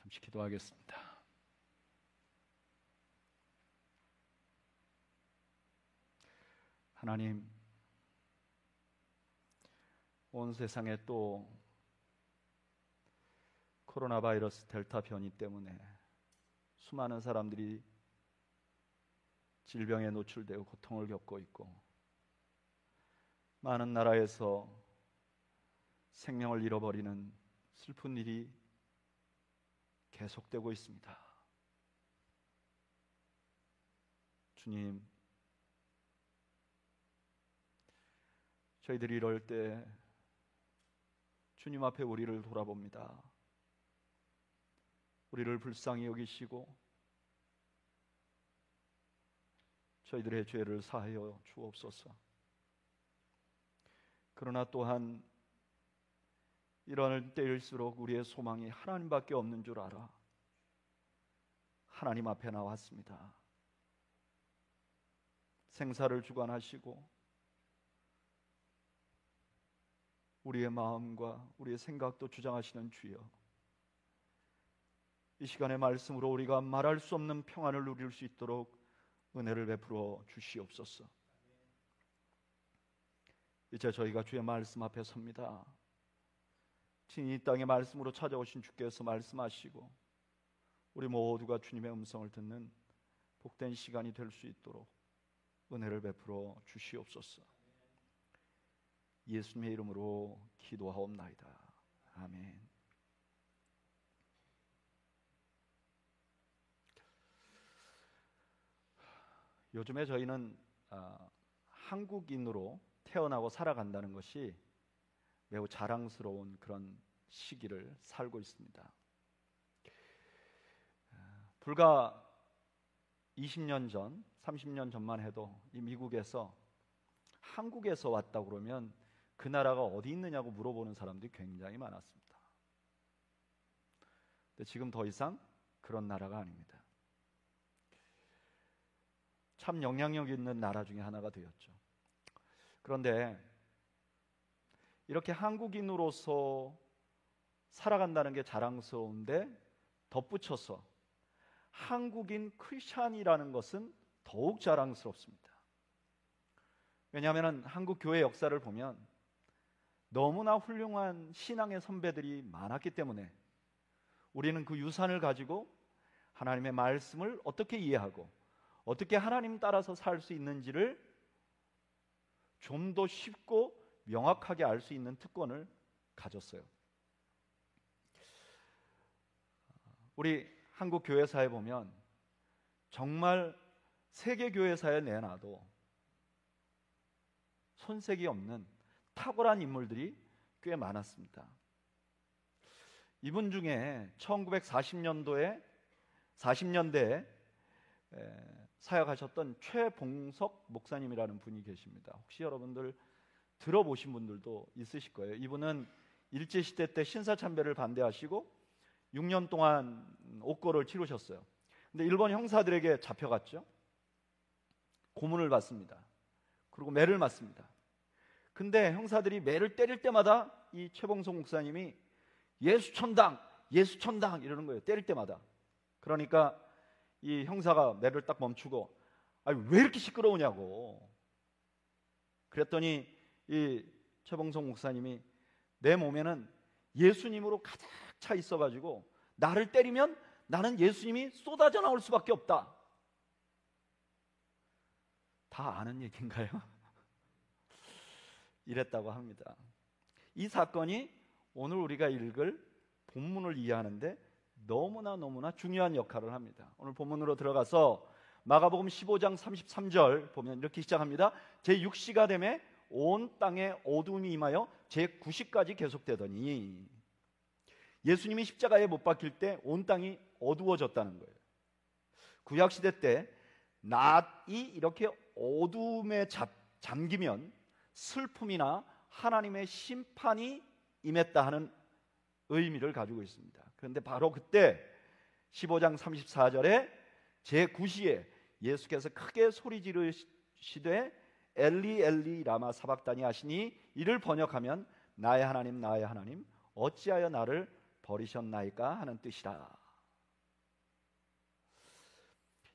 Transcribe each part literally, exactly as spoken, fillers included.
잠시 기도하겠습니다. 하나님, 온 세상에 또 코로나 바이러스 델타 변이 때문에 수많은 사람들이 질병에 노출되고 고통을 겪고 있고, 많은 나라에서 생명을 잃어버리는 슬픈 일이 계속되고 있습니다. 주님, 저희들이 이럴 때 주님 앞에 우리를 돌아봅니다. 우리를 불쌍히 여기시고 저희들의 죄를 사하여 주옵소서. 그러나 또한 이런 때일수록 우리의 소망이 하나님밖에 없는 줄 알아 하나님 앞에 나왔습니다. 생사를 주관하시고 우리의 마음과 우리의 생각도 주장하시는 주여, 이 시간의 말씀으로 우리가 말할 수 없는 평안을 누릴 수 있도록 은혜를 베풀어 주시옵소서. 이제 저희가 주의 말씀 앞에 섭니다. 친히 이 땅의 말씀으로 찾아오신 주께서 말씀하시고 우리 모두가 주님의 음성을 듣는 복된 시간이 될 수 있도록 은혜를 베풀어 주시옵소서. 예수님의 이름으로 기도하옵나이다. 아멘. 요즘에 저희는 아, 한국인으로 태어나고 살아간다는 것이 매우 자랑스러운 그런 시기를 살고 있습니다. 불과 이십 년 전, 삼십 년 전만 해도 이 미국에서 한국에서 왔다 그러면 그 나라가 어디 있느냐고 물어보는 사람들이 굉장히 많았습니다. 근데 지금 더 이상 그런 나라가 아닙니다. 참 영향력 있는 나라 중에 하나가 되었죠. 그런데 이렇게 한국인으로서 살아간다는 게 자랑스러운데 덧붙여서 한국인 크리스찬이라는 것은 더욱 자랑스럽습니다. 왜냐하면 한국 교회 역사를 보면 너무나 훌륭한 신앙의 선배들이 많았기 때문에 우리는 그 유산을 가지고 하나님의 말씀을 어떻게 이해하고 어떻게 하나님 따라서 살 수 있는지를 좀 더 쉽고 명확하게 알 수 있는 특권을 가졌어요. 우리 한국 교회사에 보면 정말 세계 교회사에 내놔도 손색이 없는 탁월한 인물들이 꽤 많았습니다. 이분 중에 천구백사십 년도에 사십 년대에 사역하셨던 최봉석 목사님이라는 분이 계십니다. 혹시 여러분들 들어보신 분들도 있으실 거예요. 이분은 일제시대 때 신사참배를 반대하시고 육 년 동안 옥고를 치르셨어요. 근데 일본 형사들에게 잡혀갔죠. 고문을 받습니다. 그리고 매를 맞습니다. 근데 형사들이 매를 때릴 때마다 이 최봉석 목사님이 예수천당, 예수천당 이러는 거예요. 때릴 때마다. 그러니까 이 형사가 매를 딱 멈추고 아니 왜 이렇게 시끄러우냐고. 그랬더니 이 최봉석 목사님이 내 몸에는 예수님으로 가득 차 있어가지고 나를 때리면 나는 예수님이 쏟아져 나올 수밖에 없다. 다 아는 얘기인가요? 이랬다고 합니다. 이 사건이 오늘 우리가 읽을 본문을 이해하는데 너무나 너무나 중요한 역할을 합니다. 오늘 본문으로 들어가서 마가복음 십오 장 삼십삼 절 보면 이렇게 시작합니다. 제육 시가 되매 온 땅에 어둠이 임하여 제구 시까지 계속되더니, 예수님이 십자가에 못 박힐 때 온 땅이 어두워졌다는 거예요. 구약시대 때 낮이 이렇게 어둠에 잡, 잠기면 슬픔이나 하나님의 심판이 임했다 하는 의미를 가지고 있습니다. 그런데 바로 그때 십오 장 삼십사 절에 제구 시에 예수께서 크게 소리 지르시되 엘리 엘리 라마 사박다니 하시니, 이를 번역하면 나의 하나님 나의 하나님 어찌하여 나를 버리셨나이까 하는 뜻이라.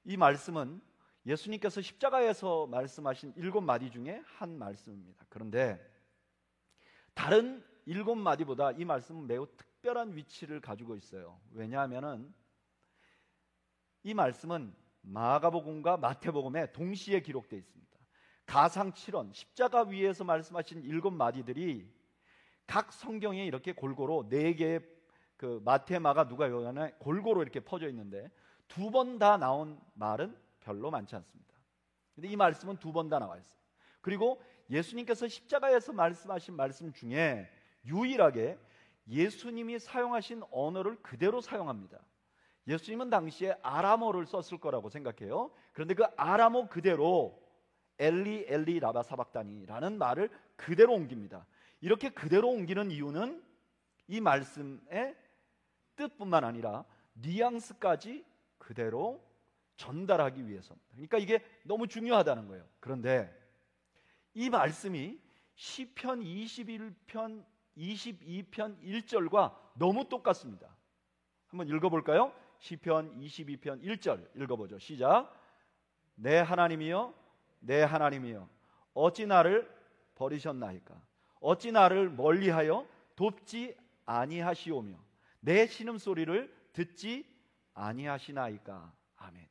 이 말씀은 예수님께서 십자가에서 말씀하신 일곱 마디 중에 한 말씀입니다. 그런데 다른 일곱 마디보다 이 말씀은 매우 특별한 위치를 가지고 있어요. 왜냐하면 이 말씀은 마가복음과 마태복음에 동시에 기록되어 있습니다. 가상 칠 원, 십자가 위에서 말씀하신 일곱 마디들이 각 성경에 이렇게 골고루 네 개의 그 마태, 마가, 누가, 요한에 골고루 이렇게 퍼져 있는데 두 번 다 나온 말은 별로 많지 않습니다. 근데 이 말씀은 두 번 다 나와 있어요. 그리고 예수님께서 십자가에서 말씀하신 말씀 중에 유일하게 예수님이 사용하신 언어를 그대로 사용합니다. 예수님은 당시에 아람어를 썼을 거라고 생각해요. 그런데 그 아람어 그대로 엘리 엘리 라바 사박다니라는 말을 그대로 옮깁니다. 이렇게 그대로 옮기는 이유는 이 말씀의 뜻뿐만 아니라 뉘앙스까지 그대로 전달하기 위해서입니다. 그러니까 이게 너무 중요하다는 거예요. 그런데 이 말씀이 시편 이십일 편 이십이 편 일 절과 너무 똑같습니다. 한번 읽어볼까요? 시편 이십이 편 일 절 읽어보죠. 시작. 내 하나님이여 내 하나님이여 어찌 나를 버리셨나이까? 어찌 나를 멀리하여 돕지 아니하시오며 내 신음소리를 듣지 아니하시나이까? 아멘.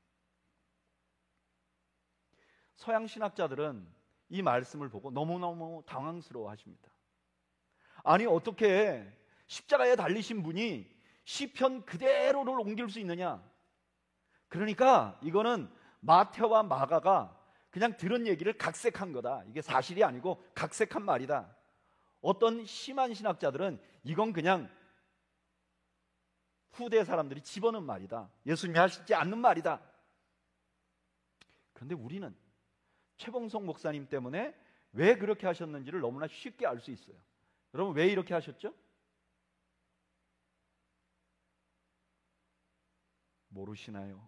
서양 신학자들은 이 말씀을 보고 너무너무 당황스러워 하십니다. 아니 어떻게 십자가에 달리신 분이 시편 그대로를 옮길 수 있느냐? 그러니까 이거는 마태와 마가가 그냥 들은 얘기를 각색한 거다. 이게 사실이 아니고 각색한 말이다. 어떤 심한 신학자들은 이건 그냥 후대 사람들이 집어넣은 말이다. 예수님이 하시지 않는 말이다. 그런데 우리는 최봉성 목사님 때문에 왜 그렇게 하셨는지를 너무나 쉽게 알 수 있어요. 여러분 왜 이렇게 하셨죠? 모르시나요?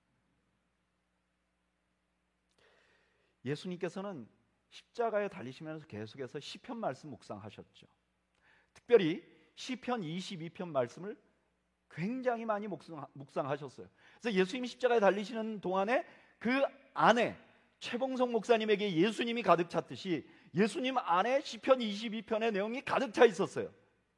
예수님께서는 십자가에 달리시면서 계속해서 시편 말씀 묵상하셨죠. 특별히 시편 이십이 편 말씀을 굉장히 많이 묵상, 묵상하셨어요. 그래서 예수님이 십자가에 달리시는 동안에 그 안에 최봉성 목사님에게 예수님이 가득 찼듯이 예수님 안에 시편 이십이 편의 내용이 가득 차 있었어요.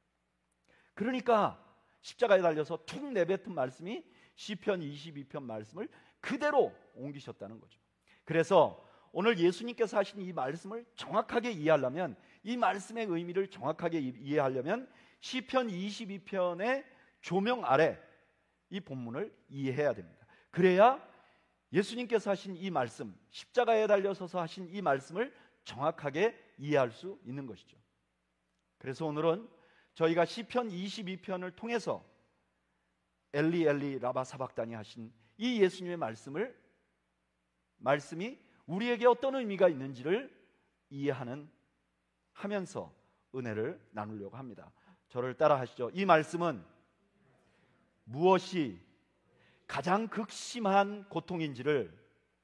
그러니까 십자가에 달려서 툭 내뱉은 말씀이 시편 이십이 편 말씀을 그대로 옮기셨다는 거죠. 그래서 오늘 예수님께서 하신 이 말씀을 정확하게 이해하려면, 이 말씀의 의미를 정확하게 이해하려면 시편 이십이 편의 조명 아래 이 본문을 이해해야 됩니다. 그래야 예수님께서 하신 이 말씀, 십자가에 달려서서 하신 이 말씀을 정확하게 이해할 수 있는 것이죠. 그래서 오늘은 저희가 시편 이십이 편을 통해서 엘리 엘리 라바 사박다니 하신 이 예수님의 말씀을 말씀이 우리에게 어떤 의미가 있는지를 이해하는 하면서 은혜를 나누려고 합니다. 저를 따라 하시죠. 이 말씀은 무엇이 가장 극심한 고통인지를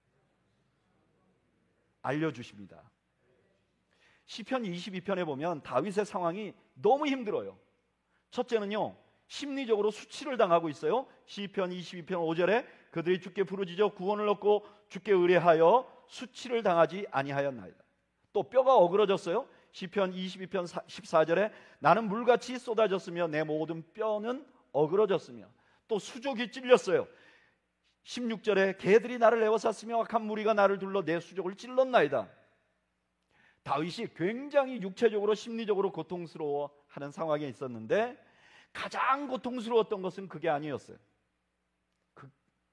알려주십니다. 시편 이십이 편에 보면 다윗의 상황이 너무 힘들어요. 첫째는요, 심리적으로 수치를 당하고 있어요. 시편 이십이 편 오 절에 그들이 주께 부르짖어 구원을 얻고 주께 의뢰하여 수치를 당하지 아니하였나이다. 또 뼈가 어그러졌어요. 시편 이십이 편 십사 절에 나는 물같이 쏟아졌으며 내 모든 뼈는 어그러졌으며, 또 수족이 찔렸어요. 십육 절에 개들이 나를 에워쌌으며 악한 무리가 나를 둘러 내 수족을 찔렀나이다. 다윗이 굉장히 육체적으로 심리적으로 고통스러워하는 상황에 있었는데 가장 고통스러웠던 것은 그게 아니었어요. 그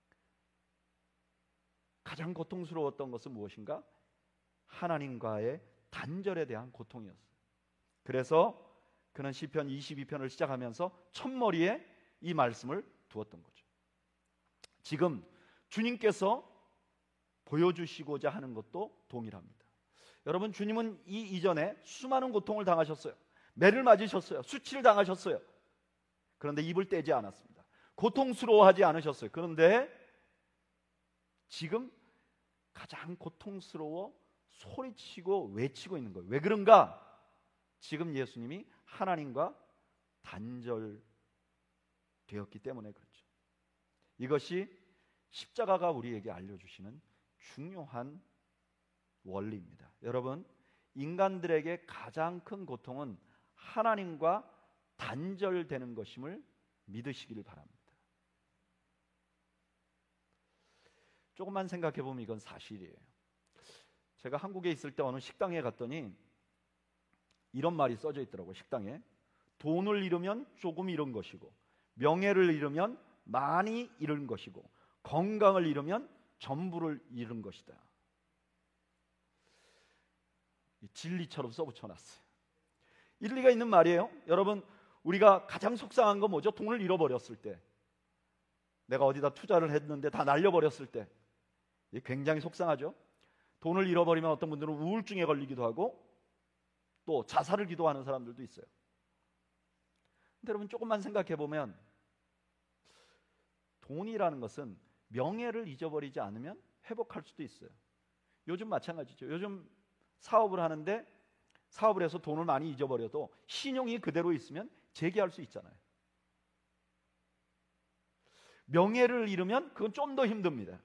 가장 고통스러웠던 것은 무엇인가? 하나님과의 단절에 대한 고통이었어요. 그래서 그는 시편 이십이 편을 시작하면서 첫머리에 이 말씀을 두었던 거죠. 지금 주님께서 보여주시고자 하는 것도 동일합니다. 여러분, 주님은 이 이전에 수많은 고통을 당하셨어요. 매를 맞으셨어요. 수치를 당하셨어요. 그런데 입을 떼지 않았습니다. 고통스러워하지 않으셨어요. 그런데 지금 가장 고통스러워 소리치고 외치고 있는 거예요. 왜 그런가? 지금 예수님이 하나님과 단절되었기 때문에 그렇죠. 이것이 십자가가 우리에게 알려주시는 중요한 원리입니다. 여러분, 인간들에게 가장 큰 고통은 하나님과 단절되는 것임을 믿으시길 바랍니다. 조금만 생각해 보면 이건 사실이에요. 제가 한국에 있을 때 어느 식당에 갔더니 이런 말이 써져 있더라고요. 식당에 돈을 잃으면 조금 잃은 것이고, 명예를 잃으면 많이 잃은 것이고, 건강을 잃으면 전부를 잃은 것이다. 진리처럼 써붙여놨어요. 일리가 있는 말이에요. 여러분, 우리가 가장 속상한 건 뭐죠? 돈을 잃어버렸을 때, 내가 어디다 투자를 했는데 다 날려버렸을 때 굉장히 속상하죠. 돈을 잃어버리면 어떤 분들은 우울증에 걸리기도 하고 또 자살을 기도하는 사람들도 있어요. 근데 여러분, 조금만 생각해 보면 돈이라는 것은 명예를 잊어버리지 않으면 회복할 수도 있어요. 요즘 마찬가지죠. 요즘 사업을 하는데 사업을 해서 돈을 많이 잊어버려도 신용이 그대로 있으면 재기할 수 있잖아요. 명예를 잃으면 그건 좀 더 힘듭니다.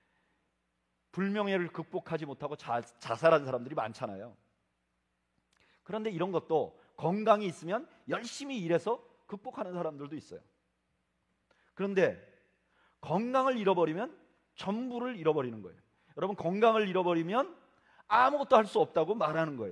불명예를 극복하지 못하고 자, 자살한 사람들이 많잖아요. 그런데 이런 것도 건강이 있으면 열심히 일해서 극복하는 사람들도 있어요. 그런데 건강을 잃어버리면 전부를 잃어버리는 거예요. 여러분, 건강을 잃어버리면 아무것도 할 수 없다고 말하는 거예요.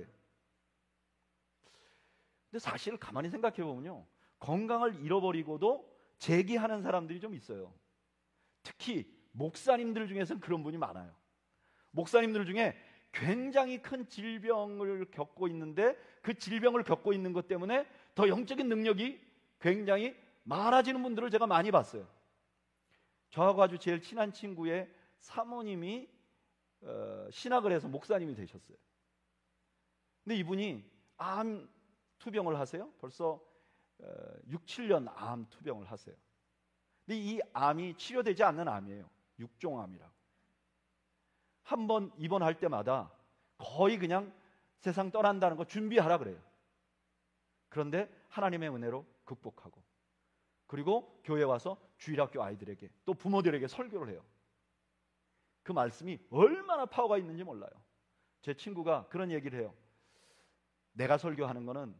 근데 사실 가만히 생각해 보면요, 건강을 잃어버리고도 재기하는 사람들이 좀 있어요. 특히 목사님들 중에서는 그런 분이 많아요. 목사님들 중에 굉장히 큰 질병을 겪고 있는데 그 질병을 겪고 있는 것 때문에 더 영적인 능력이 굉장히 많아지는 분들을 제가 많이 봤어요. 저하고 아주 제일 친한 친구의 사모님이 어, 신학을 해서 목사님이 되셨어요. 근데 이분이 암 투병을 하세요. 벌써 어, 육, 칠 년 암 투병을 하세요. 근데 이 암이 치료되지 않는 암이에요. 육종암이라고. 한 번 입원할 때마다 거의 그냥 세상 떠난다는 거 준비하라 그래요. 그런데 하나님의 은혜로 극복하고, 그리고 교회 와서 주일학교 아이들에게 또 부모들에게 설교를 해요. 그 말씀이 얼마나 파워가 있는지 몰라요. 제 친구가 그런 얘기를 해요. 내가 설교하는 거는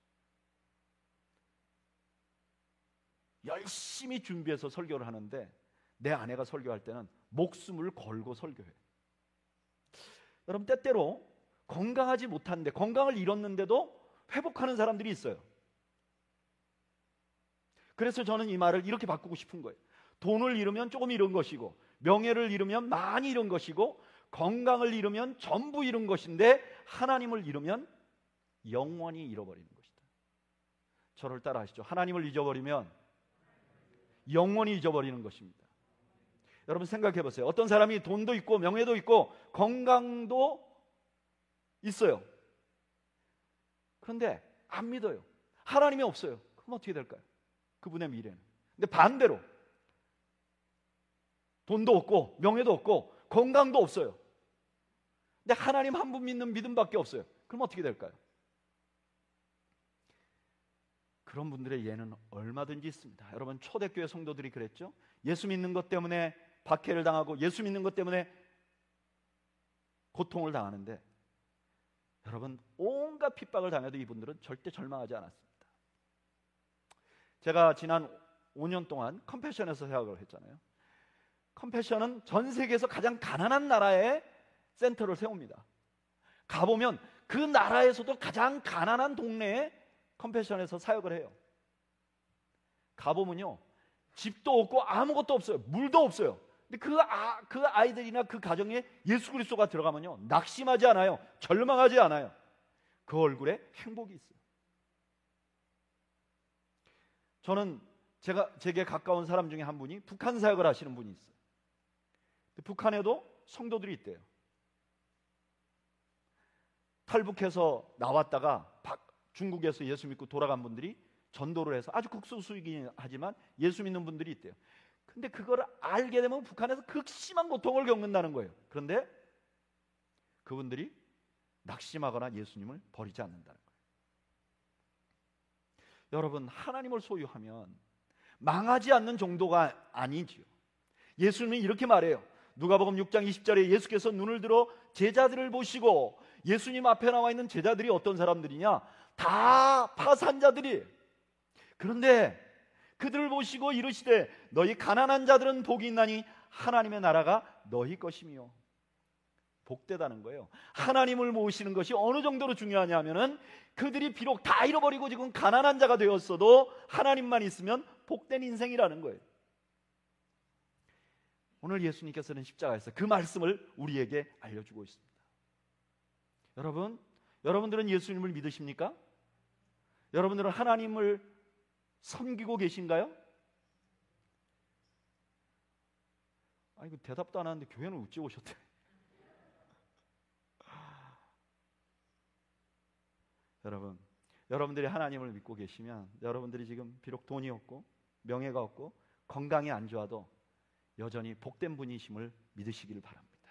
열심히 준비해서 설교를 하는데 내 아내가 설교할 때는 목숨을 걸고 설교해. 여러분, 때때로 건강하지 못한데, 건강을 잃었는데도 회복하는 사람들이 있어요. 그래서 저는 이 말을 이렇게 바꾸고 싶은 거예요. 돈을 잃으면 조금 잃은 것이고, 명예를 잃으면 많이 잃은 것이고, 건강을 잃으면 전부 잃은 것인데 하나님을 잃으면 영원히 잃어버리는 것이다. 저를 따라 하시죠. 하나님을 잊어버리면 영원히 잊어버리는 것입니다. 여러분, 생각해 보세요. 어떤 사람이 돈도 있고 명예도 있고 건강도 있어요. 그런데 안 믿어요. 하나님이 없어요. 그럼 어떻게 될까요? 그분의 미래는. 근데 반대로 돈도 없고 명예도 없고 건강도 없어요. 근데 하나님 한 분 믿는 믿음밖에 없어요. 그럼 어떻게 될까요? 그런 분들의 예는 얼마든지 있습니다. 여러분, 초대교회 성도들이 그랬죠. 예수 믿는 것 때문에 박해를 당하고 예수 믿는 것 때문에 고통을 당하는데, 여러분, 온갖 핍박을 당해도 이분들은 절대 절망하지 않았습니다. 제가 지난 오 년 동안 컴패션에서 사역을 했잖아요. 컴패션은 전 세계에서 가장 가난한 나라에 센터를 세웁니다. 가보면 그 나라에서도 가장 가난한 동네에 컴패션에서 사역을 해요. 가보면요, 집도 없고 아무것도 없어요. 물도 없어요. 근데 그, 아, 그 아이들이나 그 가정에 예수 그리스도가 들어가면요, 낙심하지 않아요. 절망하지 않아요. 그 얼굴에 행복이 있어요. 저는 제가 제게 가까운 사람 중에 한 분이 북한 사역을 하시는 분이 있어요. 북한에도 성도들이 있대요. 탈북해서 나왔다가 중국에서 예수 믿고 돌아간 분들이 전도를 해서 아주 극소수이긴 하지만 예수 믿는 분들이 있대요. 근데 그걸 알게 되면 북한에서 극심한 고통을 겪는다는 거예요. 그런데 그분들이 낙심하거나 예수님을 버리지 않는다는 거예요. 여러분, 하나님을 소유하면 망하지 않는 정도가 아니지요. 예수님은 이렇게 말해요. 누가복음 육 장 이십 절에 예수께서 눈을 들어 제자들을 보시고, 예수님 앞에 나와 있는 제자들이 어떤 사람들이냐? 다 파산자들이. 그런데 그들을 보시고 이르시되 너희 가난한 자들은 복이 있나니 하나님의 나라가 너희 것이며. 복되다는 거예요. 하나님을 모시는 것이 어느 정도로 중요하냐면은 그들이 비록 다 잃어버리고 지금 가난한 자가 되었어도 하나님만 있으면 복된 인생이라는 거예요. 오늘 예수님께서는 십자가에서 그 말씀을 우리에게 알려주고 있습니다. 여러분, 여러분들은 예수님을 믿으십니까? 여러분들은 하나님을 섬기고 계신가요? 아, 이거 대답도 안 하는데 교회는 어찌 오셨대? 여러분, 여러분들이 하나님을 믿고 계시면, 여러분들이 지금 비록 돈이 없고 명예가 없고 건강이 안 좋아도 여전히 복된 분이심을 믿으시길 바랍니다.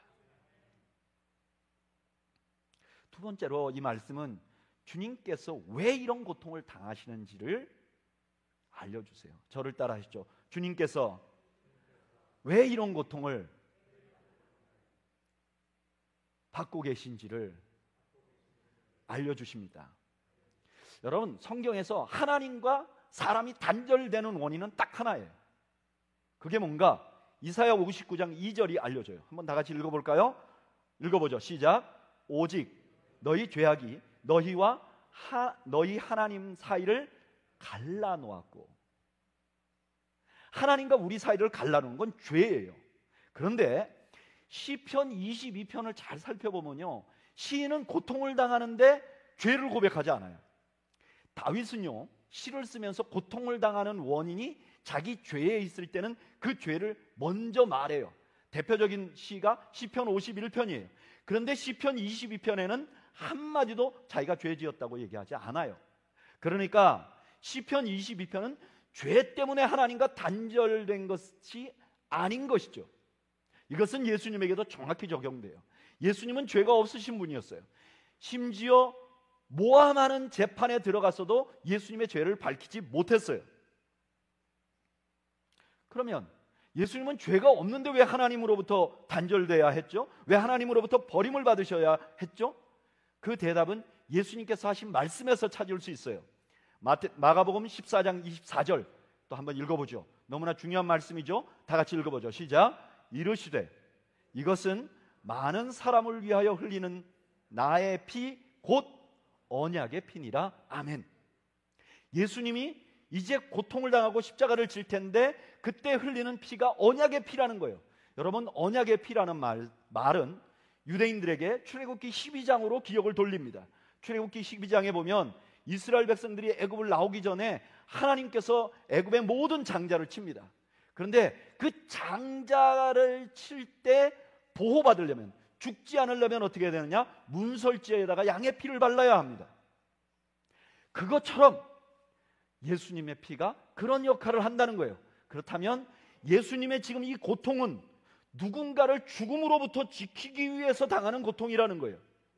두 번째로 이 말씀은 주님께서 왜 이런 고통을 당하시는지를 알려주세요. 저를 따라 하시죠. 주님께서 왜 이런 고통을 받고 계신지를 알려주십니다. 여러분, 성경에서 하나님과 사람이 단절되는 원인은 딱 하나예요. 그게 뭔가? 이사야 오십구 장 이 절이 알려줘요. 한번 다 같이 읽어볼까요? 읽어보죠. 시작. 오직 너희 죄악이 너희와 하, 너희 하나님 사이를 갈라놓았고. 하나님과 우리 사이를 갈라놓은 건 죄예요. 그런데 시편 이십이 편을 잘 살펴보면요, 시인은 고통을 당하는데 죄를 고백하지 않아요. 다윗은요, 시를 쓰면서 고통을 당하는 원인이 자기 죄에 있을 때는 그 죄를 먼저 말해요. 대표적인 시가 시편 오십일 편이에요. 그런데 시편 이십이 편에는 한마디도 자기가 죄 지었다고 얘기하지 않아요. 그러니까 시편 이십이 편은 죄 때문에 하나님과 단절된 것이 아닌 것이죠. 이것은 예수님에게도 정확히 적용돼요. 예수님은 죄가 없으신 분이었어요. 심지어 모함하는 재판에 들어갔어도 예수님의 죄를 밝히지 못했어요. 그러면 예수님은 죄가 없는데 왜 하나님으로부터 단절돼야 했죠? 왜 하나님으로부터 버림을 받으셔야 했죠? 그 대답은 예수님께서 하신 말씀에서 찾을 수 있어요. 마태, 마가복음 십사 장 이십사 절 또 한번 읽어보죠. 너무나 중요한 말씀이죠. 다 같이 읽어보죠. 시작. 이르시되 이것은 많은 사람을 위하여 흘리는 나의 피 곧 언약의 피니라. 아멘. 예수님이 이제 고통을 당하고 십자가를 질 텐데 그때 흘리는 피가 언약의 피라는 거예요. 여러분, 언약의 피라는 말, 말은 유대인들에게 출애굽기 십이 장으로 기억을 돌립니다. 출애굽기 십이 장에 보면 이스라엘 백성들이 애굽을 나오기 전에 하나님께서 애굽의 모든 장자를 칩니다. 그런데 그 장자를 칠 때 보호받으려면, 죽지 않으려면 어떻게 해야 되느냐? 문설지에다가 양의 피를 발라야 합니다. 그것처럼 예수님의 피가 그런 역할을 한다는 거예요. 그렇다면 예수님의 지금 이 고통은 누군가를 죽음으로부터 지키기 위해서 당하는 고통이라는 거예요.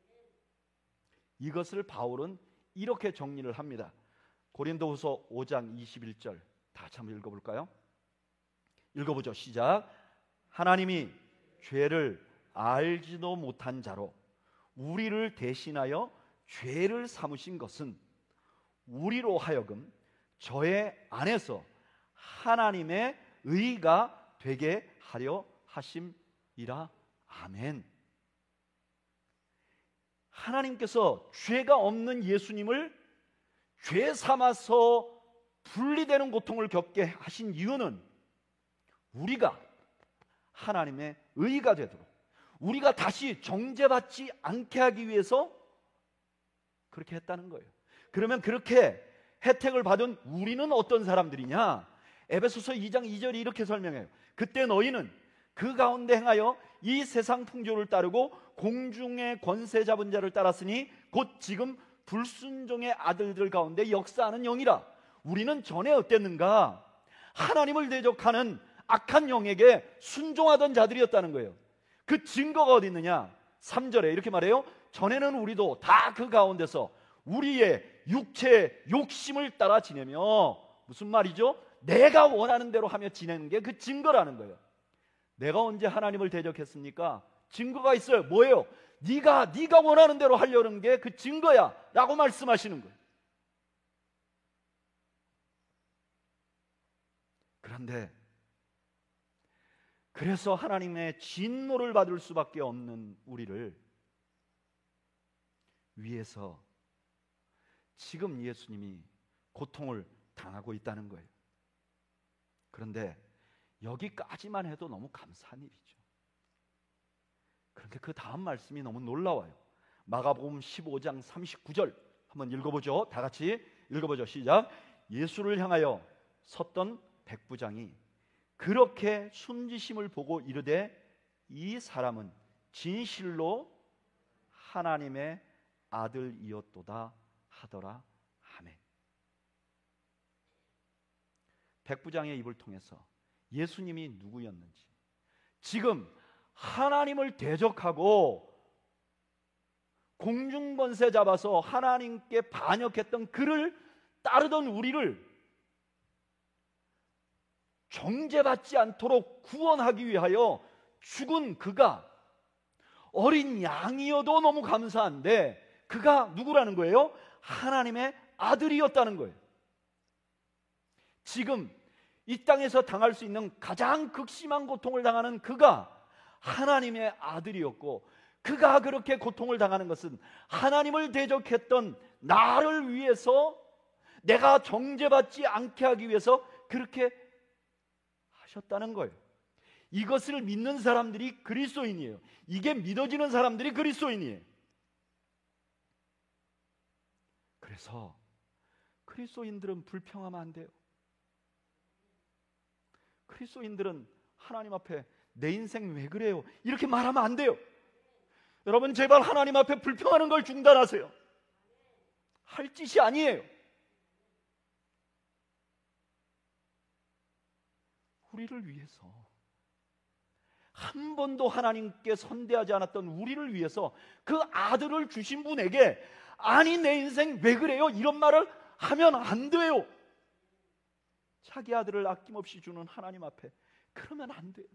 이것을 바울은 이렇게 정리를 합니다. 고린도후서 오 장 이십일 절 다 같이 한번 읽어볼까요? 읽어보죠. 시작. 하나님이 죄를 알지도 못한 자로 우리를 대신하여 죄를 삼으신 것은 우리로 하여금 저의 안에서 하나님의 의가 되게 하려 하심이라. 아멘. 하나님께서 죄가 없는 예수님을 죄 삼아서 분리되는 고통을 겪게 하신 이유는 우리가 하나님의 의가 되도록, 우리가 다시 정죄받지 않게 하기 위해서 그렇게 했다는 거예요. 그러면 그렇게 혜택을 받은 우리는 어떤 사람들이냐? 에베소서 이 장 이 절이 이렇게 설명해요. 그때 너희는 그 가운데 행하여 이 세상 풍조를 따르고 공중의 권세 잡은 자를 따랐으니 곧 지금 불순종의 아들들 가운데 역사하는 영이라. 우리는 전에 어땠는가? 하나님을 대적하는 악한 영에게 순종하던 자들이었다는 거예요. 그 증거가 어디 있느냐? 삼 절에 이렇게 말해요. 전에는 우리도 다 그 가운데서 우리의 육체의 욕심을 따라 지내며, 무슨 말이죠? 내가 원하는 대로 하며 지내는 게 그 증거라는 거예요. 내가 언제 하나님을 대적했습니까? 증거가 있어요. 뭐예요? 네가 네가 원하는 대로 하려는 게 그 증거야 라고 말씀하시는 거예요. 그런데 그래서 하나님의 진노를 받을 수밖에 없는 우리를 위해서 지금 예수님이 고통을 당하고 있다는 거예요. 그런데 여기까지만 해도 너무 감사한 일이죠. 그런데 그 다음 말씀이 너무 놀라워요. 마가복음 십오 장 삼십구 절 한번 읽어보죠. 다 같이 읽어보죠. 시작. 예수를 향하여 섰던 백부장이 그렇게 순지심을 보고 이르되 이 사람은 진실로 하나님의 아들이었도다 하더라 하매. 백부장의 입을 통해서 예수님이 누구였는지, 지금 하나님을 대적하고 공중번세 잡아서 하나님께 반역했던 그를 따르던 우리를 정죄받지 않도록 구원하기 위하여 죽은 그가 어린 양이어도 너무 감사한데 그가 누구라는 거예요? 하나님의 아들이었다는 거예요. 지금 이 땅에서 당할 수 있는 가장 극심한 고통을 당하는 그가 하나님의 아들이었고, 그가 그렇게 고통을 당하는 것은 하나님을 대적했던 나를 위해서, 내가 정죄받지 않게 하기 위해서 그렇게 하셨다는 거예요. 이것을 믿는 사람들이 그리스도인이에요. 이게 믿어지는 사람들이 그리스도인이에요. 그래서 그리스도인들은 불평하면 안 돼요. 그리스도인들은 하나님 앞에 내 인생 왜 그래요? 이렇게 말하면 안 돼요. 여러분 제발 하나님 앞에 불평하는 걸 중단하세요. 할 짓이 아니에요. 우리를 위해서, 한 번도 하나님께 선대하지 않았던 우리를 위해서 그 아들을 주신 분에게 아니 내 인생 왜 그래요? 이런 말을 하면 안 돼요. 자기 아들을 아낌없이 주는 하나님 앞에 그러면 안 돼요.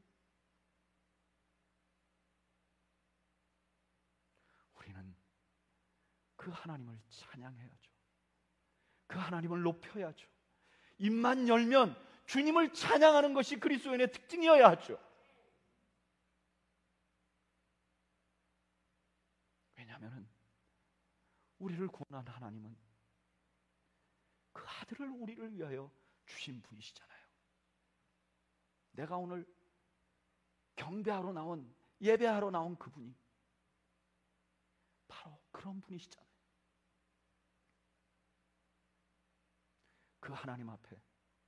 우리는 그 하나님을 찬양해야죠. 그 하나님을 높여야죠. 입만 열면 주님을 찬양하는 것이 그리스도인의 특징이어야 하죠. 왜냐하면 우리를 구원한 하나님은 그 아들을 우리를 위하여 주신 분이시잖아요. 내가 오늘 경배하러 나온, 예배하러 나온 그분이 바로 그런 분이시잖아요. 그 하나님 앞에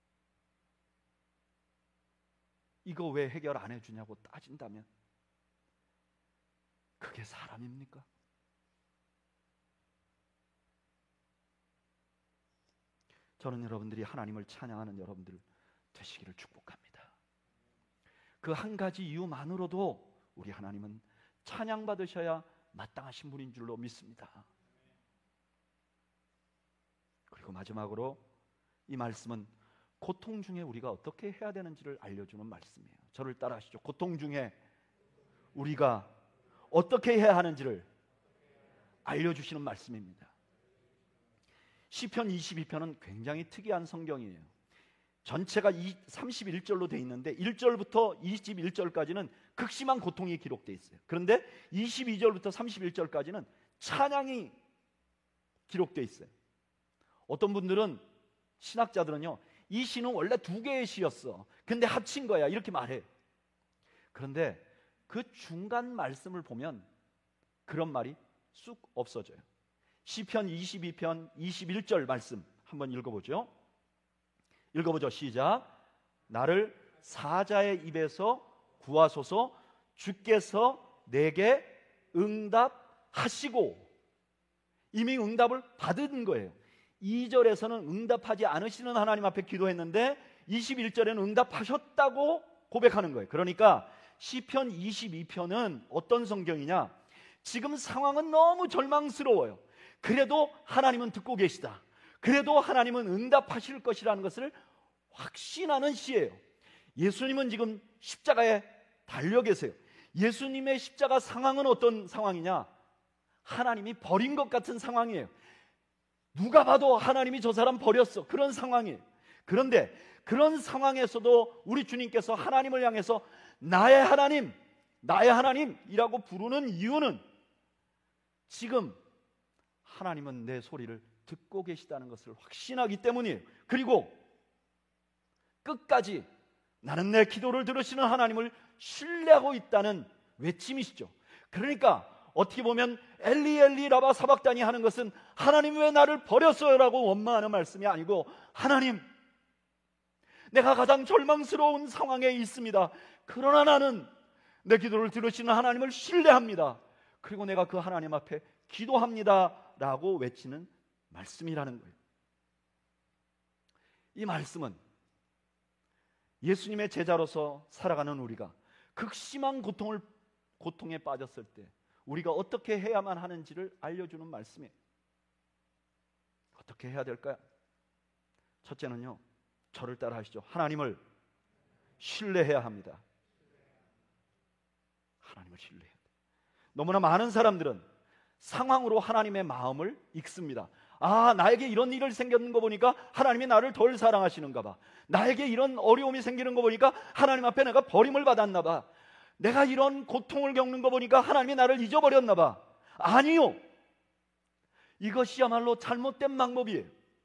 이거 왜 해결 안 해주냐고 따진다면 그게 사람입니까? 저는 여러분들이 하나님을 찬양하는 여러분들 되시기를 축복합니다. 그 한 가지 이유만으로도 우리 하나님은 찬양받으셔야 마땅하신 분인 줄로 믿습니다. 그리고 마지막으로 이 말씀은 고통 중에 우리가 어떻게 해야 되는지를 알려주는 말씀이에요. 저를 따라하시죠. 고통 중에 우리가 어떻게 해야 하는지를 알려주시는 말씀입니다. 시편 이십이 편은 굉장히 특이한 성경이에요. 전체가 삼십일 절로 되어 있는데 일 절부터 이십일 절까지는 극심한 고통이 기록되어 있어요. 그런데 이십이 절부터 삼십일 절까지는 찬양이 기록되어 있어요. 어떤 분들은, 신학자들은요, 이 시는 원래 두 개의 시였어, 근데 합친 거야, 이렇게 말해요. 그런데 그 중간 말씀을 보면 그런 말이 쑥 없어져요. 시편 이십이 편 이십일 절 말씀 한번 읽어보죠. 읽어보죠. 시작. 나를 사자의 입에서 구하소서. 주께서 내게 응답하시고. 이미 응답을 받은 거예요. 이 절에서는 응답하지 않으시는 하나님 앞에 기도했는데 이십일 절에는 응답하셨다고 고백하는 거예요. 그러니까 시편 이십이 편은 어떤 성경이냐, 지금 상황은 너무 절망스러워요. 그래도 하나님은 듣고 계시다, 그래도 하나님은 응답하실 것이라는 것을 확신하는 시예요. 예수님은 지금 십자가에 달려 계세요. 예수님의 십자가 상황은 어떤 상황이냐? 하나님이 버린 것 같은 상황이에요. 누가 봐도 하나님이 저 사람 버렸어, 그런 상황이에요. 그런데 그런 상황에서도 우리 주님께서 하나님을 향해서 나의 하나님, 나의 하나님이라고 부르는 이유는 지금 하나님은 내 소리를 듣고 계시다는 것을 확신하기 때문이에요. 그리고 끝까지 나는 내 기도를 들으시는 하나님을 신뢰하고 있다는 외침이시죠. 그러니까 어떻게 보면 엘리 엘리 라바 사박다니 하는 것은 하나님 왜 나를 버렸어요? 라고 원망하는 말씀이 아니고, 하나님, 내가 가장 절망스러운 상황에 있습니다. 그러나 나는 내 기도를 들으시는 하나님을 신뢰합니다. 그리고 내가 그 하나님 앞에 기도합니다 라고 외치는 말씀이라는 거예요. 이 말씀은 예수님의 제자로서 살아가는 우리가 극심한 고통을, 고통에 빠졌을 때 우리가 어떻게 해야만 하는지를 알려주는 말씀이에요. 어떻게 해야 될까요? 첫째는요, 저를 따라 하시죠. 하나님을 신뢰해야 합니다. 하나님을 신뢰해야 돼요. 너무나 많은 사람들은 상황으로 하나님의 마음을 읽습니다. 아, 나에게 이런 일이 생기는 거 보니까 하나님이 나를 덜 사랑하시는가 봐. 나에게 이런 어려움이 생기는 거 보니까 하나님 앞에 내가 버림을 받았나 봐. 내가 이런 고통을 겪는 거 보니까 하나님이 나를 잊어버렸나 봐. 아니요, 이것이야말로 잘못된 방법이에요.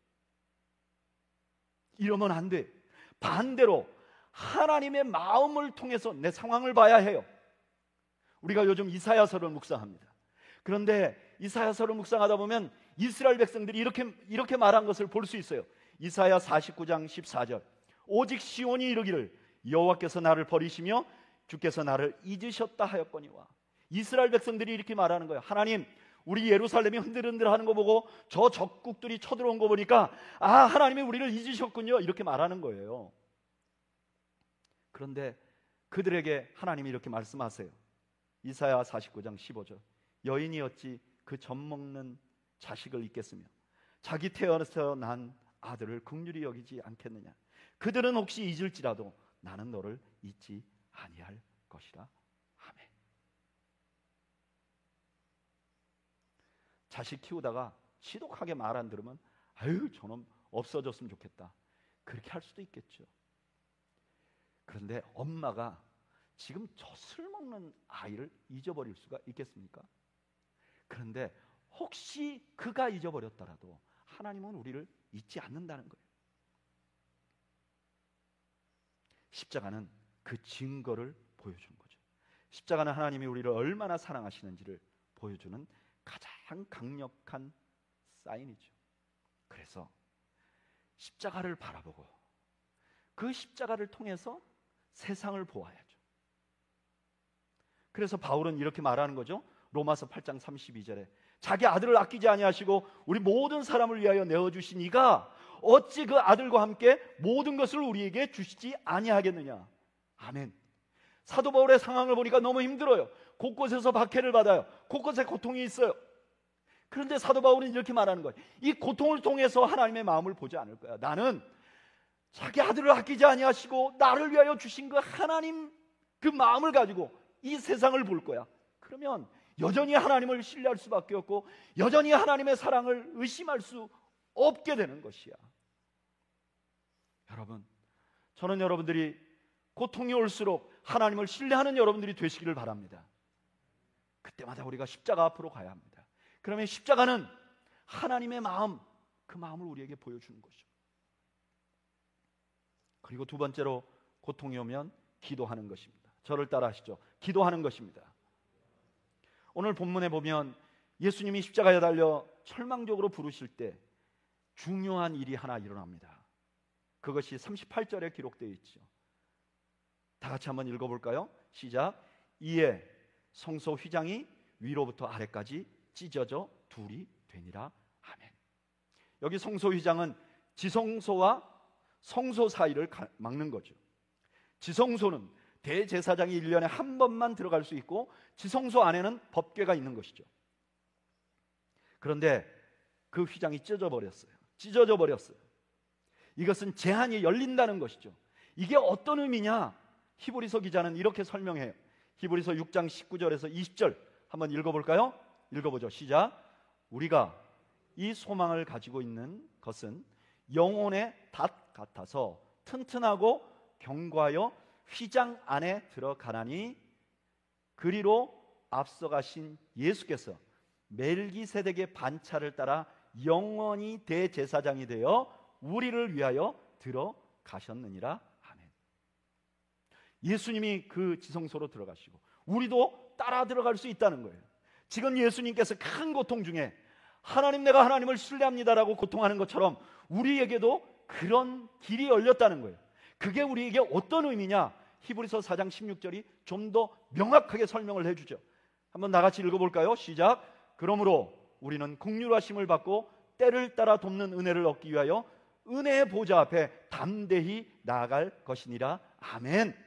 이러면 안 돼. 반대로 하나님의 마음을 통해서 내 상황을 봐야 해요. 우리가 요즘 이사야서를 묵상합니다. 그런데 이사야서를 묵상하다 보면 이스라엘 백성들이 이렇게, 이렇게 말한 것을 볼 수 있어요. 이사야 사십구 장 십사 절, 오직 시온이 이르기를 여호와께서 나를 버리시며 주께서 나를 잊으셨다 하였거니와. 이스라엘 백성들이 이렇게 말하는 거예요. 하나님, 우리 예루살렘이 흔들흔들하는 거 보고 저 적국들이 쳐들어온 거 보니까 아, 하나님이 우리를 잊으셨군요, 이렇게 말하는 거예요. 그런데 그들에게 하나님이 이렇게 말씀하세요. 이사야 사십구 장 십오 절, 여인이 어찌 그 젖먹는 자식을 잊겠으며 자기 태어나서 난 아들을 긍휼히 여기지 않겠느냐. 그들은 혹시 잊을지라도 나는 너를 잊지 아니할 것이라. 아멘. 자식 키우다가 지독하게 말 안 들으면 아유, 저놈 없어졌으면 좋겠다, 그렇게 할 수도 있겠죠. 그런데 엄마가 지금 젖을 먹는 아이를 잊어버릴 수가 있겠습니까? 그런데 혹시 그가 잊어버렸더라도 하나님은 우리를 잊지 않는다는 거예요. 십자가는 그 증거를 보여주는 거죠. 십자가는 하나님이 우리를 얼마나 사랑하시는지를 보여주는 가장 강력한 사인이죠. 그래서 십자가를 바라보고 그 십자가를 통해서 세상을 보아야죠. 그래서 바울은 이렇게 말하는 거죠. 로마서 팔 장 삼십이 절에 자기 아들을 아끼지 아니하시고 우리 모든 사람을 위하여 내어주신 이가 어찌 그 아들과 함께 모든 것을 우리에게 주시지 아니하겠느냐. 아멘. 사도 바울의 상황을 보니까 너무 힘들어요. 곳곳에서 박해를 받아요. 곳곳에 고통이 있어요. 그런데 사도 바울은 이렇게 말하는 거예요. 이 고통을 통해서 하나님의 마음을 보지 않을 거야. 나는 자기 아들을 아끼지 아니하시고 나를 위하여 주신 그 하나님 그 마음을 가지고 이 세상을 볼 거야. 그러면 여전히 하나님을 신뢰할 수밖에 없고 여전히 하나님의 사랑을 의심할 수 없게 되는 것이야. 여러분, 저는 여러분들이 고통이 올수록 하나님을 신뢰하는 여러분들이 되시기를 바랍니다. 그때마다 우리가 십자가 앞으로 가야 합니다. 그러면 십자가는 하나님의 마음, 그 마음을 우리에게 보여주는 것이죠. 그리고 두 번째로 고통이 오면 기도하는 것입니다. 저를 따라 하시죠. 기도하는 것입니다. 오늘 본문에 보면 예수님이 십자가에 달려 절망적으로 부르실 때 중요한 일이 하나 일어납니다. 그것이 삼십팔 절에 기록되어 있죠. 다 같이 한번 읽어볼까요? 시작. 이에 성소 휘장이 위로부터 아래까지 찢어져 둘이 되니라. 아멘. 여기 성소 휘장은 지성소와 성소 사이를 막는 거죠. 지성소는 대제사장이 일 년에 한 번만 들어갈 수 있고 지성소 안에는 법궤가 있는 것이죠. 그런데 그 휘장이 찢어져 버렸어요. 찢어져 버렸어요. 이것은 제한이 열린다는 것이죠. 이게 어떤 의미냐? 히브리서 기자는 이렇게 설명해요. 히브리서 육 장 십구 절에서 이십 절 한번 읽어볼까요? 읽어보죠. 시작. 우리가 이 소망을 가지고 있는 것은 영혼의 닷 같아서 튼튼하고 견고하여 휘장 안에 들어가나니 그리로 앞서가신 예수께서 멜기세덱의 반차를 따라 영원히 대제사장이 되어 우리를 위하여 들어가셨느니라. 아멘. 예수님이 그 지성소로 들어가시고 우리도 따라 들어갈 수 있다는 거예요. 지금 예수님께서 큰 고통 중에 하나님, 내가 하나님을 신뢰합니다라고 고통하는 것처럼 우리에게도 그런 길이 열렸다는 거예요. 그게 우리에게 어떤 의미냐? 히브리서 사 장 십육 절이 좀 더 명확하게 설명을 해주죠. 한번 나같이 읽어볼까요? 시작. 그러므로 우리는 긍휼하심을 받고 때를 따라 돕는 은혜를 얻기 위하여 은혜의 보좌 앞에 담대히 나아갈 것이니라. 아멘.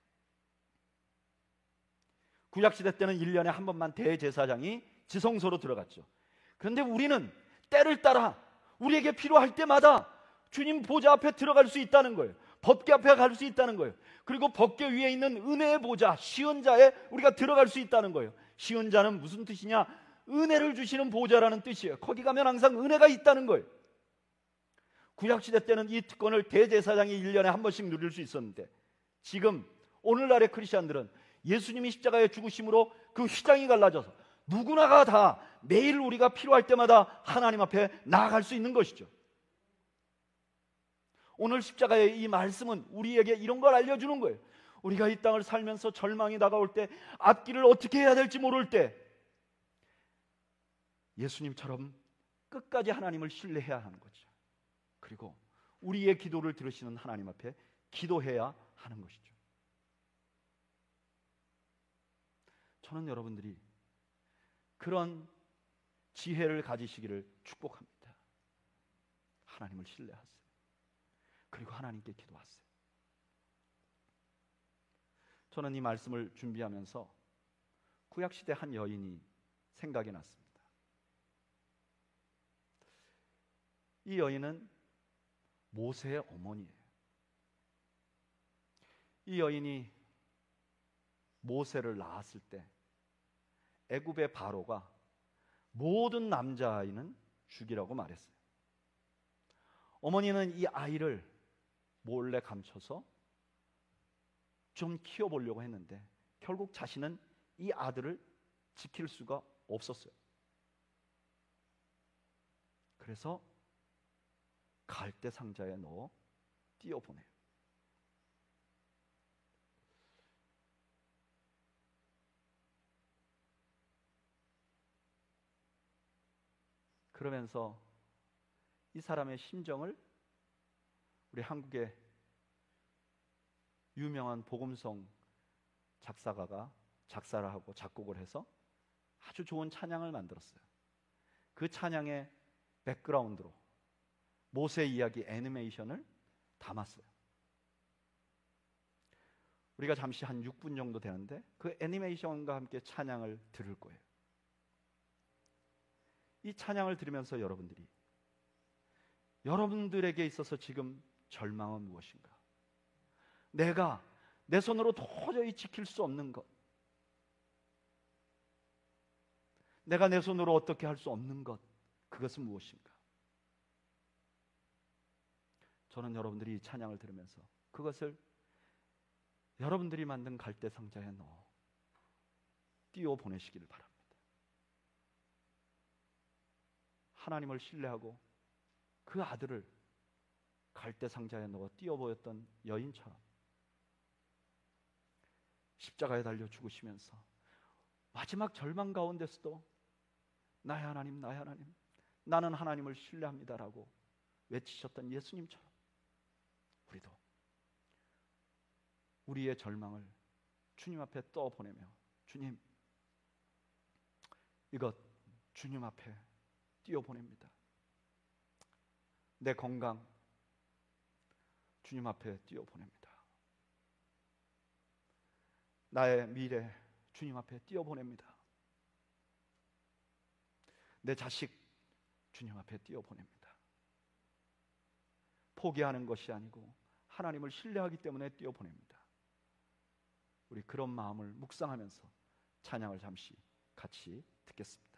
구약시대 때는 일 년에 한 번만 대제사장이 지성소로 들어갔죠. 그런데 우리는 때를 따라 우리에게 필요할 때마다 주님 보좌 앞에 들어갈 수 있다는 거예요. 법궤 앞에 갈 수 있다는 거예요. 그리고 법궤 위에 있는 은혜의 보좌, 시은자에 우리가 들어갈 수 있다는 거예요. 시은자는 무슨 뜻이냐? 은혜를 주시는 보좌라는 뜻이에요. 거기 가면 항상 은혜가 있다는 거예요. 구약시대 때는 이 특권을 대제사장이 일 년에 한 번씩 누릴 수 있었는데, 지금 오늘날의 크리스찬들은 예수님이 십자가에 죽으심으로 그 휘장이 갈라져서 누구나가 다 매일 우리가 필요할 때마다 하나님 앞에 나아갈 수 있는 것이죠. 오늘 십자가의 이 말씀은 우리에게 이런 걸 알려주는 거예요. 우리가 이 땅을 살면서 절망이 다가올 때, 앞길을 어떻게 해야 될지 모를 때, 예수님처럼 끝까지 하나님을 신뢰해야 하는 거죠. 그리고 우리의 기도를 들으시는 하나님 앞에 기도해야 하는 것이죠. 저는 여러분들이 그런 지혜를 가지시기를 축복합니다. 하나님을 신뢰하세요. 그리고 하나님께 기도하세요. 저는 이 말씀을 준비하면서 구약시대 한 여인이 생각이 났습니다. 이 여인은 모세의 어머니예요. 이 여인이 모세를 낳았을 때 애굽의 바로가 모든 남자아이는 죽이라고 말했어요. 어머니는 이 아이를 몰래 감춰서 좀 키워보려고 했는데 결국 자신은 이 아들을 지킬 수가 없었어요. 그래서 갈대 상자에 넣어 띄어보내요. 그러면서 이 사람의 심정을 우리 한국의 유명한 복음성 작사가가 작사를 하고 작곡을 해서 아주 좋은 찬양을 만들었어요. 그 찬양의 백그라운드로 모세 이야기 애니메이션을 담았어요. 우리가 잠시 한 육 분 정도 되는데 그 애니메이션과 함께 찬양을 들을 거예요. 이 찬양을 들으면서 여러분들이 여러분들에게 있어서 지금 절망은 무엇인가? 내가 내 손으로 도저히 지킬 수 없는 것, 내가 내 손으로 어떻게 할 수 없는 것, 그것은 무엇인가? 저는 여러분들이 이 찬양을 들으면서 그것을 여러분들이 만든 갈대 상자에 넣어 띄워 보내시기를 바랍니다. 하나님을 신뢰하고 그 아들을 갈대 상자에 넣어 띄워 보였던 여인처럼 십자가에 달려 죽으시면서 마지막 절망 가운데서도 나의 하나님, 나의 하나님, 나는 하나님을 신뢰합니다라고 외치셨던 예수님처럼 우리도 우리의 절망을 주님 앞에 떠보내며, 주님, 이것 주님 앞에 띄워보냅니다. 내 건강 주님 앞에 띄워보냅니다. 나의 미래 주님 앞에 띄워보냅니다. 내 자식 주님 앞에 띄워보냅니다. 포기하는 것이 아니고 하나님을 신뢰하기 때문에 띄워보냅니다. 우리 그런 마음을 묵상하면서 찬양을 잠시 같이 듣겠습니다.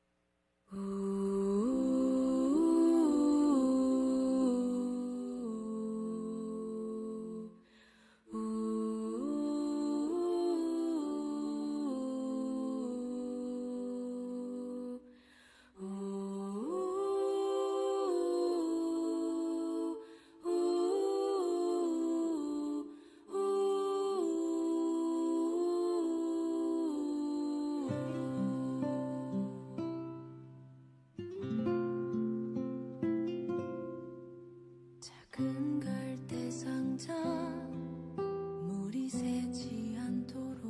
작은 갈대 상자 물이 새지 않도록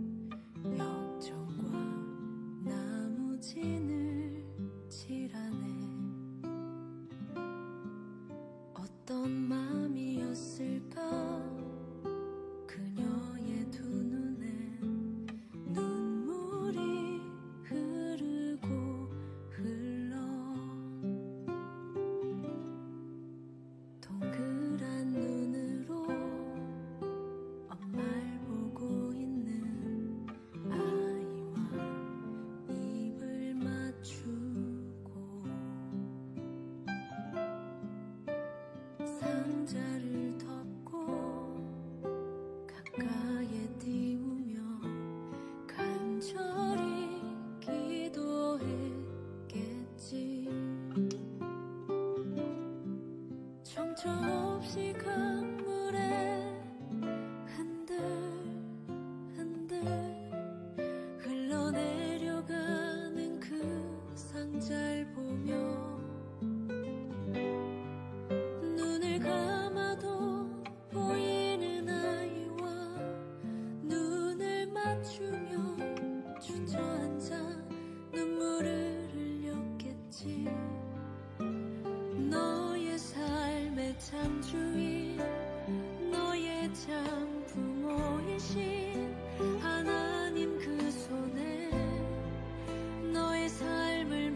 역청과 나무진을 칠하네. 어떤 마음이었을까 그녀의 두 눈엔 눈물이 흐르고 흘러 동그란 눈으로 엄마를 보고 있는 아이와 입을 맞추고 상자를 덮고 가까이에 띄우며 간절히 기도했겠지. 정처 없이 강물에 흔들흔들 흘러내려가는 그 상자를 보며 눈을 감아도 보이는 아이와 눈을 맞추며 주저앉아 눈물을 흘렸겠지. 너의 삶의 참 주인 너의 참 부모이신 하나님 그 손에 너의 삶을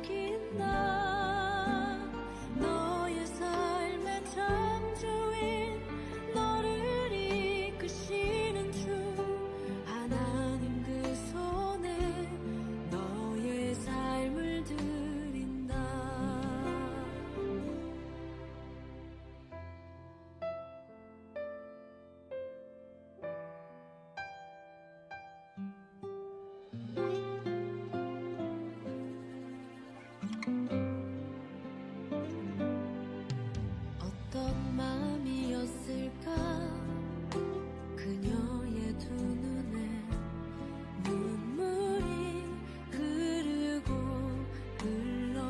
맡긴다. 너의 삶의 참 주인 너를 이끄시는 주 하나님 그 손에 너의 삶을 드린다. 어떤 마음이었을까 그녀의 두 눈에 눈물이 흐르고 흘러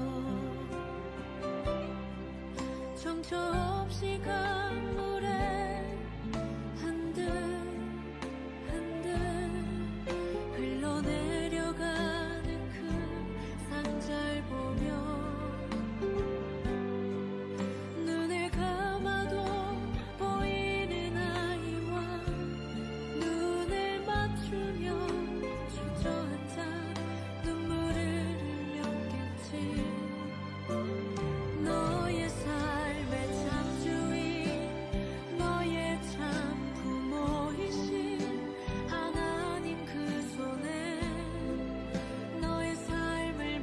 정처 없이 강물에 흔들흔들 흘러내려가는 그 상자를 보며 눈을 감아도 보이는 아이와 눈을 맞추며 주저앉아 눈물을 흘렸겠지. 너의 삶의 참 주인 너의 참 부모이신 하나님 그 손에 너의 삶을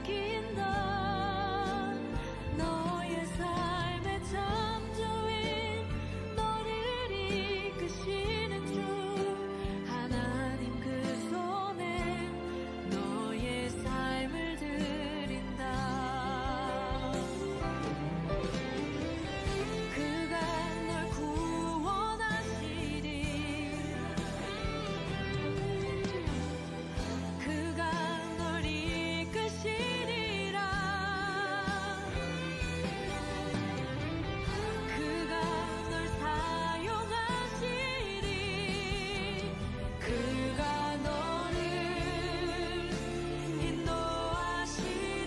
맡긴다. 너의 삶의 참 주인 너를 이끄시는 주 하나님 그 손에 너의 삶을 드린다. 그가 널 구원하시리. 그가 널 이끄시리라. 그가 널 사용하시리. 그가 너를 인도하시리.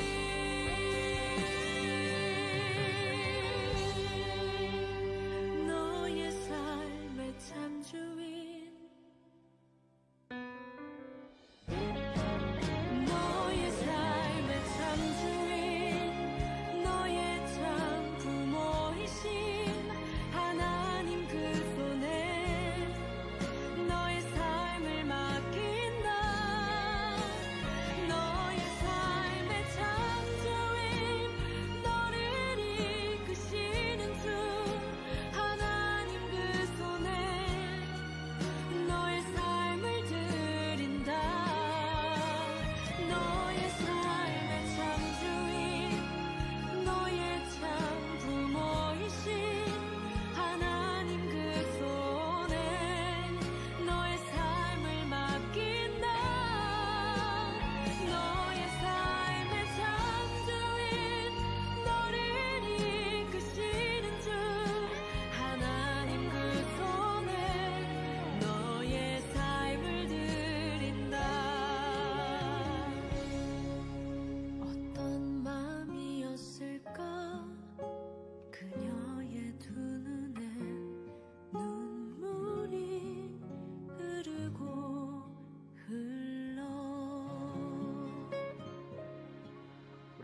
너의 삶의 참 주인 너의 삶의 참 주인 너의 참 부모이신 하나님 그 손에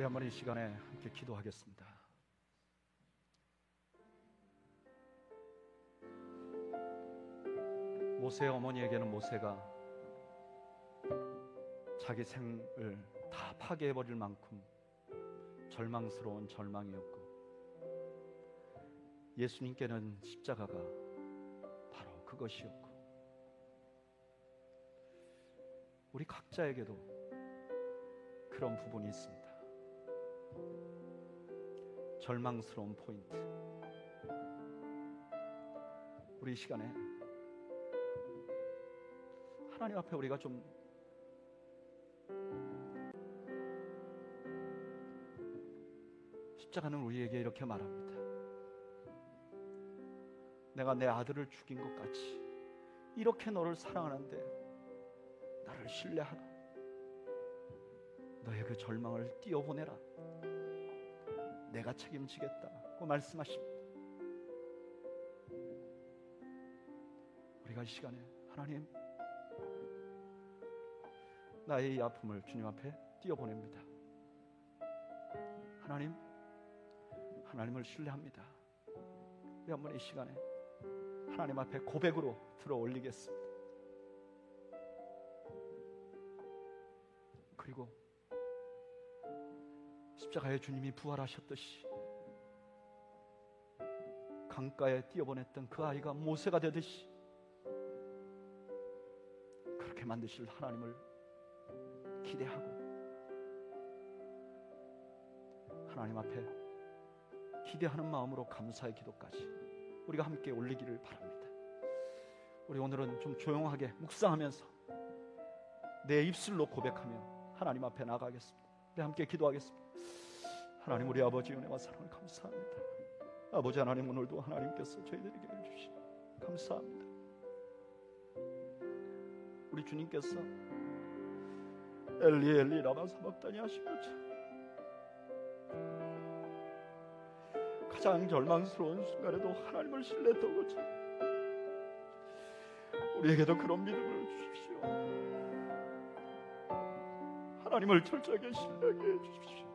한번 이 시간에 함께 기도하겠습니다. 모세의 어머니에게는 모세가 자기 생을 다 파괴해버릴 만큼 절망스러운 절망이었고, 예수님께는 십자가가 바로 그것이었고, 우리 각자에게도 그런 부분이 있습니다. 절망스러운 포인트. 우리 이 시간에 하나님 앞에 우리가 좀 십자가는 우리에게 이렇게 말합니다. 내가 내 아들을 죽인 것 같이 이렇게 너를 사랑하는데 나를 신뢰하라. 너의 그 절망을 띄워보내라. 내가 책임지겠다고 말씀하십니다. 우리가 이 시간에 하나님, 나의 이 아픔을 주님 앞에 띄워보냅니다. 하나님, 하나님을 신뢰합니다. 우리 한번 이 시간에 하나님 앞에 고백으로 들어 올리겠습니다. 그리고 십자가의 주님이 부활하셨듯이 강가에 뛰어보냈던 그 아이가 모세가 되듯이 그렇게 만드실 하나님을 기대하고 하나님 앞에 기대하는 마음으로 감사의 기도까지 우리가 함께 올리기를 바랍니다. 우리 오늘은 좀 조용하게 묵상하면서 내 입술로 고백하며 하나님 앞에 나가겠습니다. 네, 함께 기도하겠습니다. 하나님, 우리 아버지 은혜와 사랑을 감사합니다. 아버지 하나님, 오늘도 하나님께서 저희들에게 주신 감사합니다. 우리 주님께서 엘리 엘리 라마 사박다니 하시고자 가장 절망스러운 순간에도 하나님을 신뢰했더고자 우리에게도 그런 믿음을 주십시오. 하나님을 철저하게 신뢰하게 해주십시오.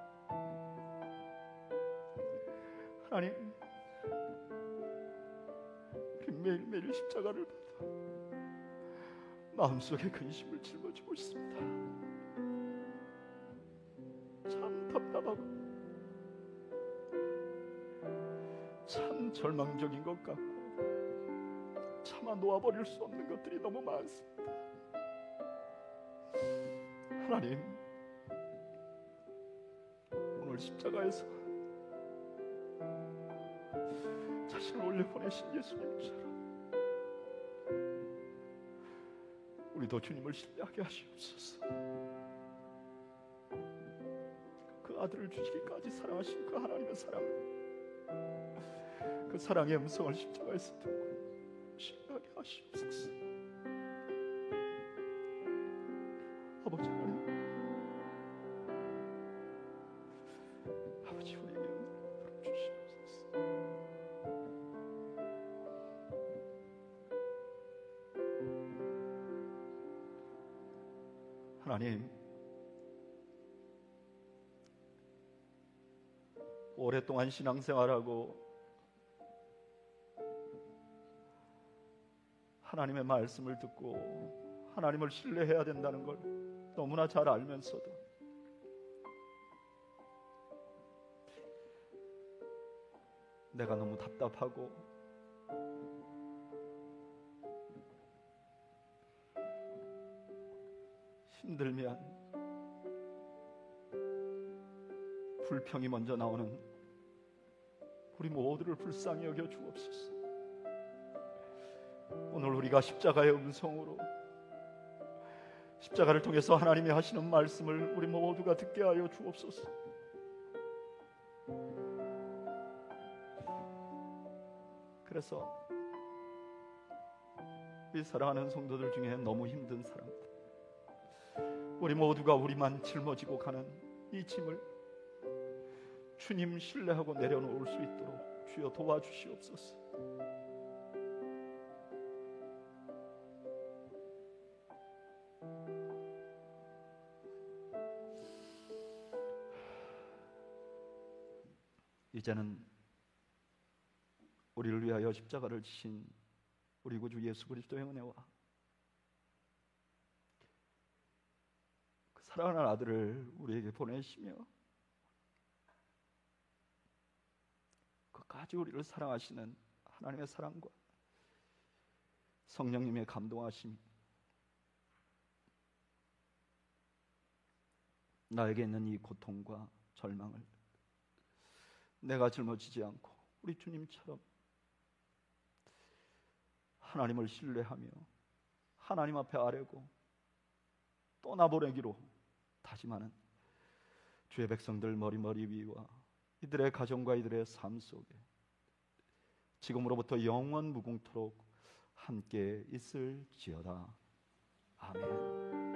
하나님, 우리 매일매일 십자가를 받아 마음속에 근심을 짊어지고 있습니다. 참 답답하고 참 절망적인 것 같고 차마 놓아버릴 수 없는 것들이 너무 많습니다. 하나님, 오늘 십자가에서 자신을 올려보내신 예수님처럼 우리도 주님을 신뢰하게 하시옵소서. 그 아들을 주시기까지 사랑하신 그 하나님의 사랑을, 그 사랑의 음성을 십자가에서 듣고 신뢰하게 하시옵소서. 아버지 하나님, 아버지 우리에게 은혜를 주시옵소서. 하나님, 오랫동안 신앙생활하고 하나님의 말씀을 듣고 하나님을 신뢰해야 된다는 걸 너무나 잘 알면서도 내가 너무 답답하고 힘들면 불평이 먼저 나오는 우리 모두를 불쌍히 여겨 주옵소서. 오늘 우리가 십자가의 음성으로 십자가를 통해서 하나님이 하시는 말씀을 우리 모두가 듣게 하여 주옵소서. 그래서 이 사랑하는 성도들 중에 너무 힘든 사람들, 우리 모두가 우리만 짊어지고 가는 이 짐을 주님 신뢰하고 내려놓을 수 있도록 주여 도와주시옵소서. 이제는 우리를 위하여 십자가를 지신 우리 구주 예수 그리스도의 은혜와 그 사랑하는 아들을 우리에게 보내시며 끝까지 우리를 사랑하시는 하나님의 사랑과 성령님의 감동하심이 나에게 있는 이 고통과 절망을 내가 짊어지지 않고 우리 주님처럼 하나님을 신뢰하며 하나님 앞에 아뢰고 떠나보내기로 다짐하는 주의 백성들 머리머리 위와 이들의 가정과 이들의 삶 속에 지금으로부터 영원 무궁토록 함께 있을지어다. 아멘.